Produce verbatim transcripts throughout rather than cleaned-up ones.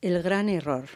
El gran error.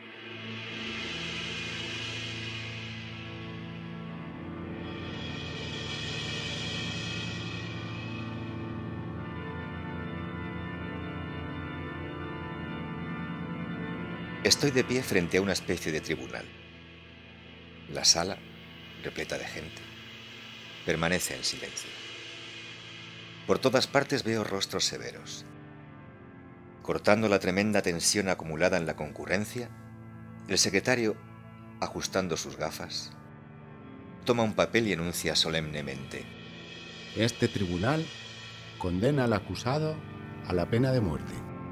Estoy de pie frente a una especie de tribunal. La sala, repleta de gente, permanece en silencio. Por todas partes veo rostros severos. Cortando la tremenda tensión acumulada en la concurrencia, el secretario, ajustando sus gafas, toma un papel y enuncia solemnemente: Este tribunal condena al acusado a la pena de muerte.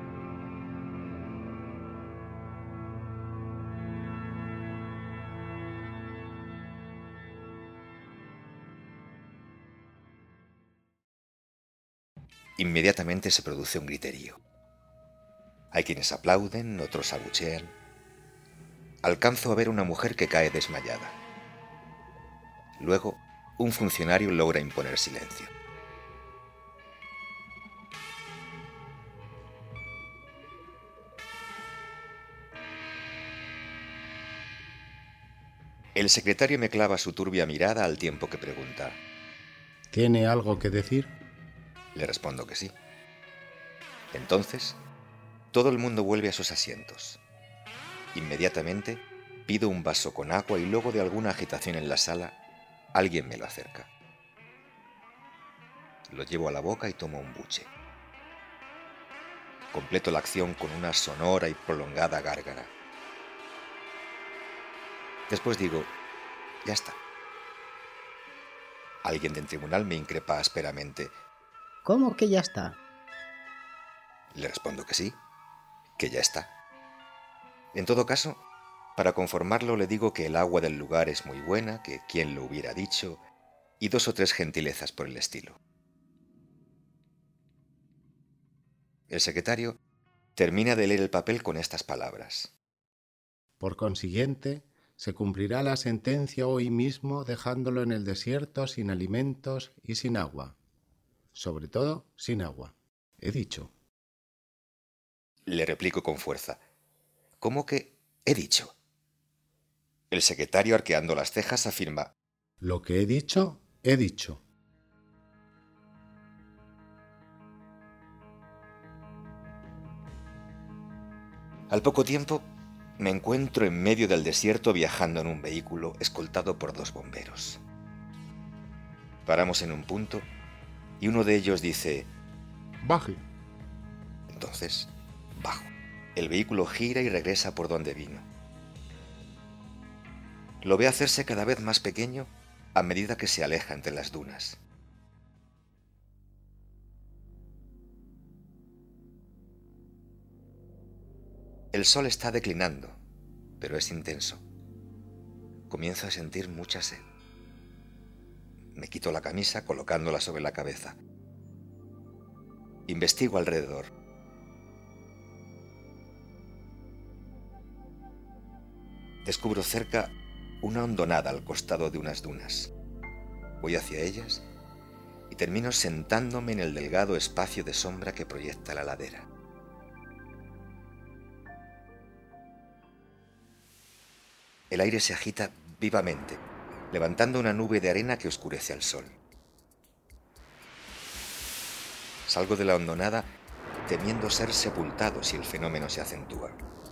Inmediatamente se produce un griterío. Hay quienes aplauden, otros abuchean. Alcanzo a ver una mujer que cae desmayada. Luego, un funcionario logra imponer silencio. El secretario me clava su turbia mirada al tiempo que pregunta: ¿Tiene algo que decir? Le respondo que sí. Entonces, todo el mundo vuelve a sus asientos. Inmediatamente, pido un vaso con agua y luego de alguna agitación en la sala, alguien me lo acerca. Lo llevo a la boca y tomo un buche. Completo la acción con una sonora y prolongada gárgara. Después digo: ya está. Alguien del tribunal me increpa ásperamente. ¿Cómo que ya está? Le respondo que sí, que ya está. En todo caso, para conformarlo le digo que el agua del lugar es muy buena, que quién lo hubiera dicho, y dos o tres gentilezas por el estilo. El secretario termina de leer el papel con estas palabras: Por consiguiente, se cumplirá la sentencia hoy mismo dejándolo en el desierto sin alimentos y sin agua. Sobre todo, sin agua. He dicho. Le replico con fuerza: ¿cómo que he dicho? El secretario, arqueando las cejas, afirma: Lo que he dicho, he dicho. Al poco tiempo, me encuentro en medio del desierto viajando en un vehículo escoltado por dos bomberos. Paramos en un punto y uno de ellos dice: Baje. Entonces, bajo. El vehículo gira y regresa por donde vino. Lo ve hacerse cada vez más pequeño a medida que se aleja entre las dunas. El sol está declinando, pero es intenso. Comienzo a sentir mucha sed. Me quito la camisa colocándola sobre la cabeza. Investigo alrededor. Descubro cerca una hondonada al costado de unas dunas. Voy hacia ellas y termino sentándome en el delgado espacio de sombra que proyecta la ladera. El aire se agita vivamente, levantando una nube de arena que oscurece al sol. Salgo de la hondonada temiendo ser sepultado si el fenómeno se acentúa.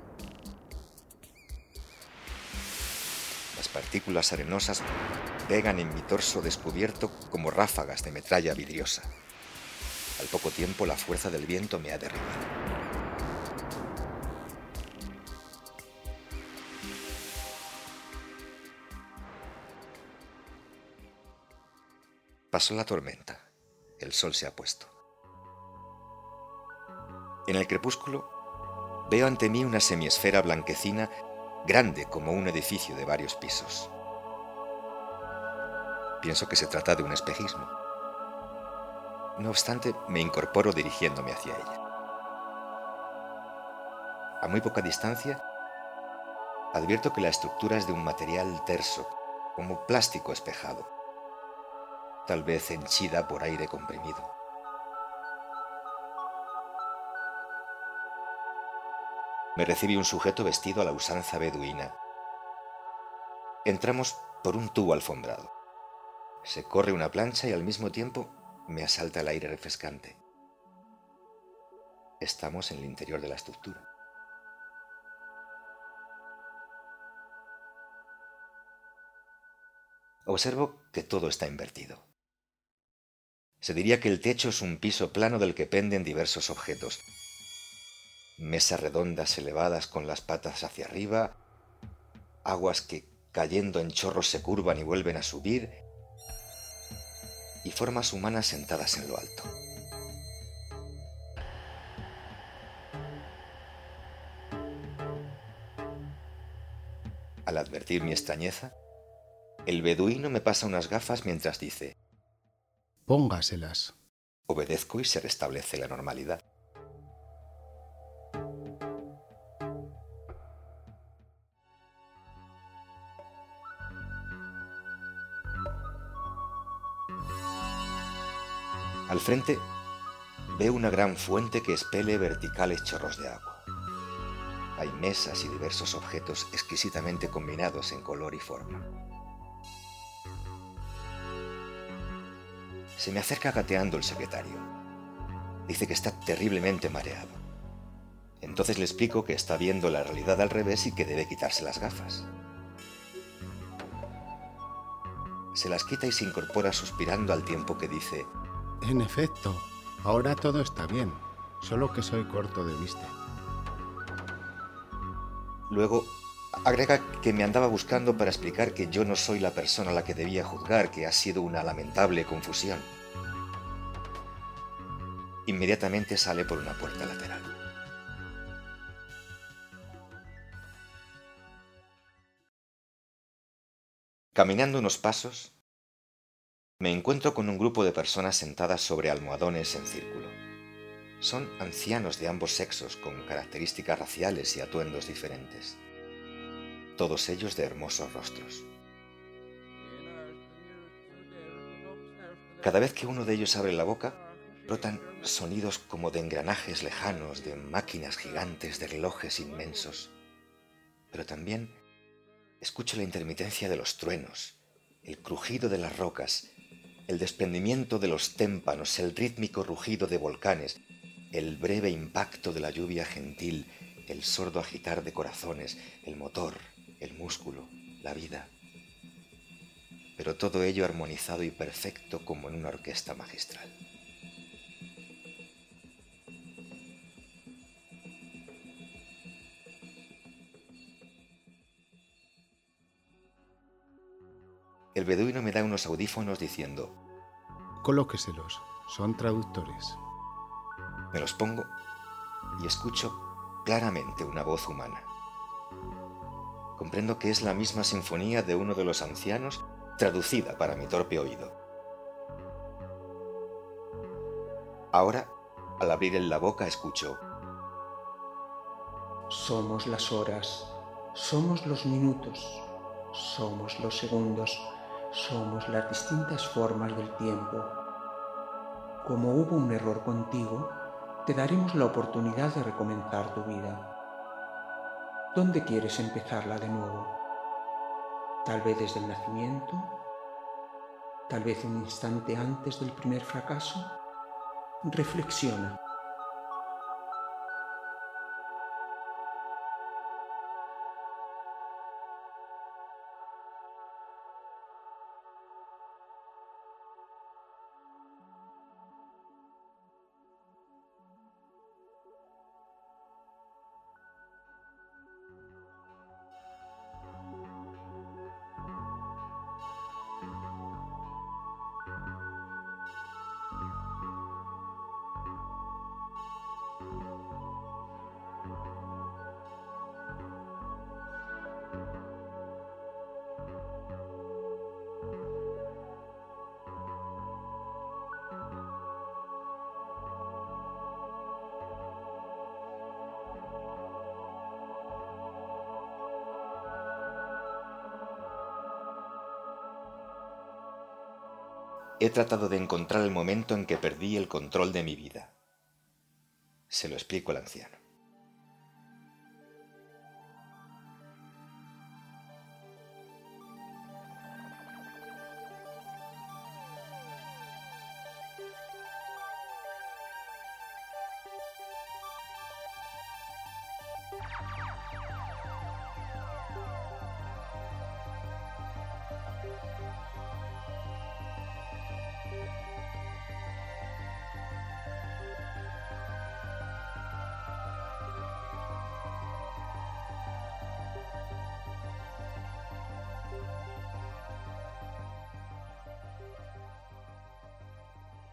Las partículas arenosas pegan en mi torso descubierto como ráfagas de metralla vidriosa. Al poco tiempo la fuerza del viento me ha derribado. Pasó la tormenta. El sol se ha puesto. En el crepúsculo veo ante mí una semiesfera blanquecina grande como un edificio de varios pisos. Pienso que se trata de un espejismo. No obstante, me incorporo dirigiéndome hacia ella. A muy poca distancia, advierto que la estructura es de un material terso, como plástico espejado, tal vez henchida por aire comprimido. Me recibe un sujeto vestido a la usanza beduina. Entramos por un tubo alfombrado. Se corre una plancha y al mismo tiempo me asalta el aire refrescante. Estamos en el interior de la estructura. Observo que todo está invertido. Se diría que el techo es un piso plano del que penden diversos objetos. Mesas redondas elevadas con las patas hacia arriba, aguas que cayendo en chorros se curvan y vuelven a subir, y formas humanas sentadas en lo alto. Al advertir mi extrañeza, el beduino me pasa unas gafas mientras dice: Póngaselas. Obedezco y se restablece la normalidad. Al frente veo una gran fuente que expele verticales chorros de agua. Hay mesas y diversos objetos exquisitamente combinados en color y forma. Se me acerca gateando el secretario. Dice que está terriblemente mareado. Entonces le explico que está viendo la realidad al revés y que debe quitarse las gafas. Se las quita y se incorpora suspirando al tiempo que dice: En efecto, ahora todo está bien, solo que soy corto de vista. Luego agrega que me andaba buscando para explicar que yo no soy la persona a la que debía juzgar, que ha sido una lamentable confusión. Inmediatamente sale por una puerta lateral. Caminando unos pasos, me encuentro con un grupo de personas sentadas sobre almohadones en círculo. Son ancianos de ambos sexos con características raciales y atuendos diferentes. Todos ellos de hermosos rostros. Cada vez que uno de ellos abre la boca, brotan sonidos como de engranajes lejanos, de máquinas gigantes, de relojes inmensos. Pero también escucho la intermitencia de los truenos, el crujido de las rocas, el desprendimiento de los témpanos, el rítmico rugido de volcanes, el breve impacto de la lluvia gentil, el sordo agitar de corazones, el motor, el músculo, la vida. Pero todo ello armonizado y perfecto como en una orquesta magistral. El beduino me da unos audífonos diciendo: Colóqueselos, son traductores. Me los pongo y escucho claramente una voz humana. Comprendo que es la misma sinfonía de uno de los ancianos, traducida para mi torpe oído. Ahora, al abrir en la boca, escucho: Somos las horas, somos los minutos, somos los segundos, somos las distintas formas del tiempo. Como hubo un error contigo, te daremos la oportunidad de recomenzar tu vida. ¿Dónde quieres empezarla de nuevo? Tal vez desde el nacimiento, tal vez un instante antes del primer fracaso. Reflexiona. He tratado de encontrar el momento en que perdí el control de mi vida. Se lo explico al anciano.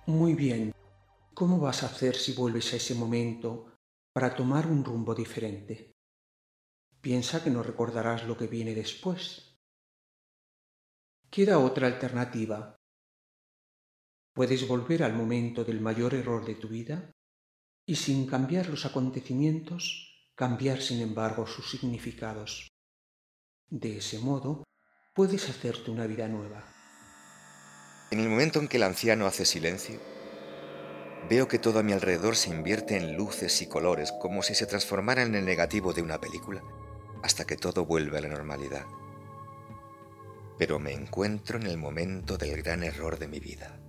Muy bien. ¿Cómo vas a hacer si vuelves a ese momento para tomar un rumbo diferente? Piensa que no recordarás lo que viene después. Queda otra alternativa. Puedes volver al momento del mayor error de tu vida y sin cambiar los acontecimientos, cambiar sin embargo sus significados. De ese modo, puedes hacerte una vida nueva. En el momento en que el anciano hace silencio, veo que todo a mi alrededor se invierte en luces y colores como si se transformara en el negativo de una película, hasta que todo vuelve a la normalidad. Pero me encuentro en el momento del gran error de mi vida.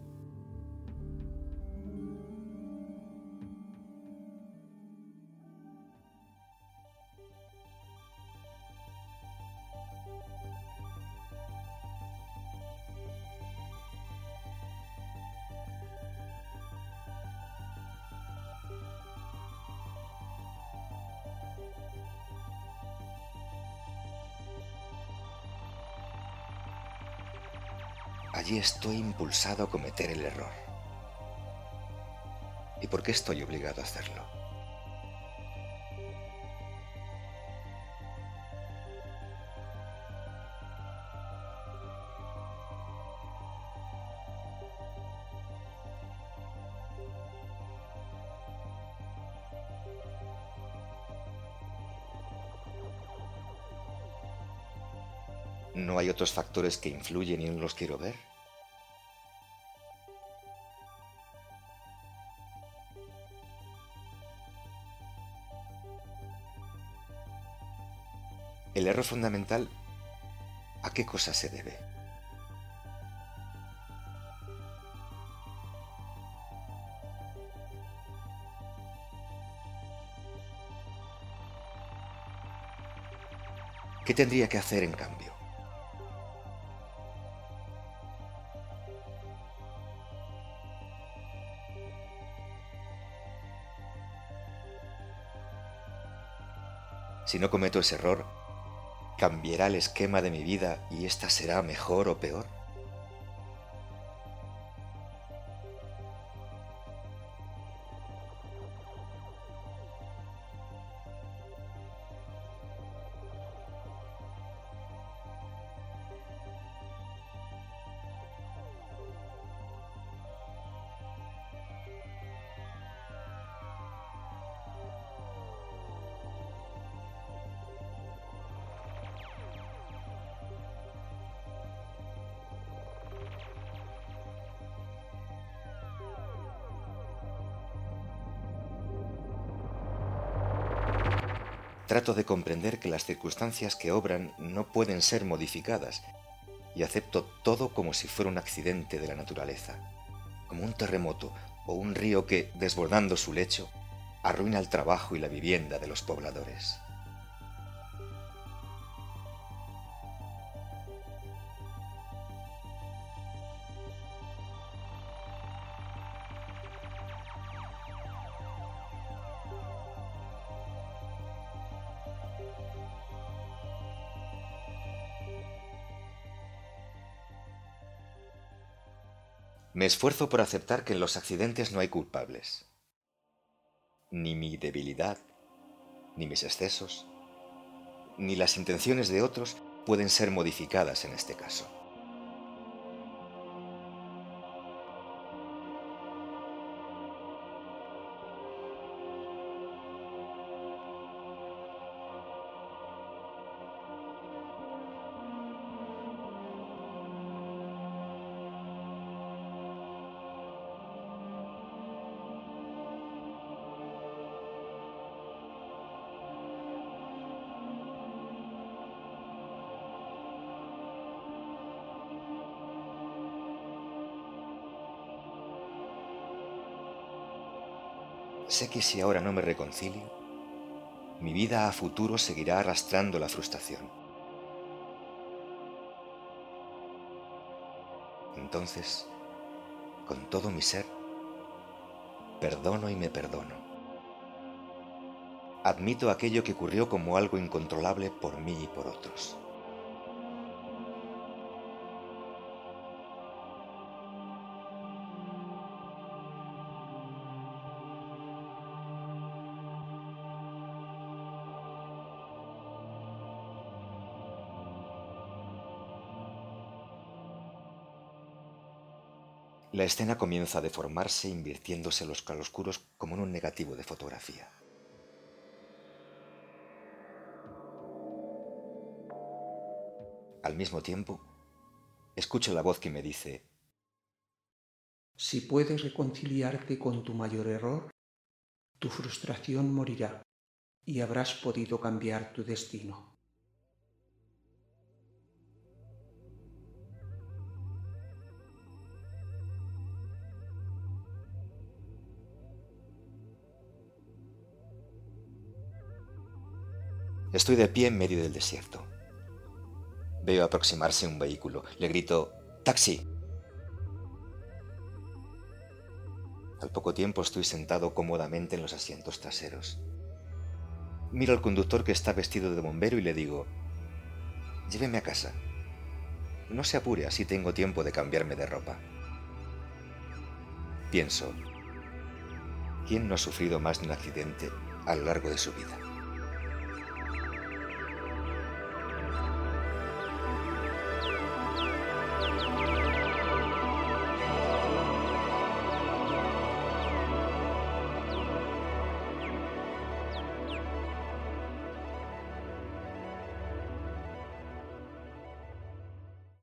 Allí estoy impulsado a cometer el error. ¿Y por qué estoy obligado a hacerlo? ¿No hay otros factores que influyen y no los quiero ver? El error fundamental, ¿a qué cosa se debe? ¿Qué tendría que hacer en cambio? Si no cometo ese error, ¿cambiará el esquema de mi vida y ésta será mejor o peor? Trato de comprender que las circunstancias que obran no pueden ser modificadas y acepto todo como si fuera un accidente de la naturaleza, como un terremoto o un río que, desbordando su lecho, arruina el trabajo y la vivienda de los pobladores. Me esfuerzo por aceptar que en los accidentes no hay culpables. Ni mi debilidad, ni mis excesos, ni las intenciones de otros pueden ser modificadas en este caso. Sé que si ahora no me reconcilio, mi vida a futuro seguirá arrastrando la frustración. Entonces, con todo mi ser, perdono y me perdono. Admito aquello que ocurrió como algo incontrolable por mí y por otros. La escena comienza a deformarse, invirtiéndose los claroscuros como en un negativo de fotografía. Al mismo tiempo, escucho la voz que me dice: si puedes reconciliarte con tu mayor error, tu frustración morirá y habrás podido cambiar tu destino. Estoy de pie en medio del desierto. Veo aproximarse un vehículo. Le grito: ¡taxi! Al poco tiempo estoy sentado cómodamente en los asientos traseros. Miro al conductor, que está vestido de bombero, y le digo: lléveme a casa. No se apure, así tengo tiempo de cambiarme de ropa. Pienso, ¿quién no ha sufrido más de un accidente a lo largo de su vida?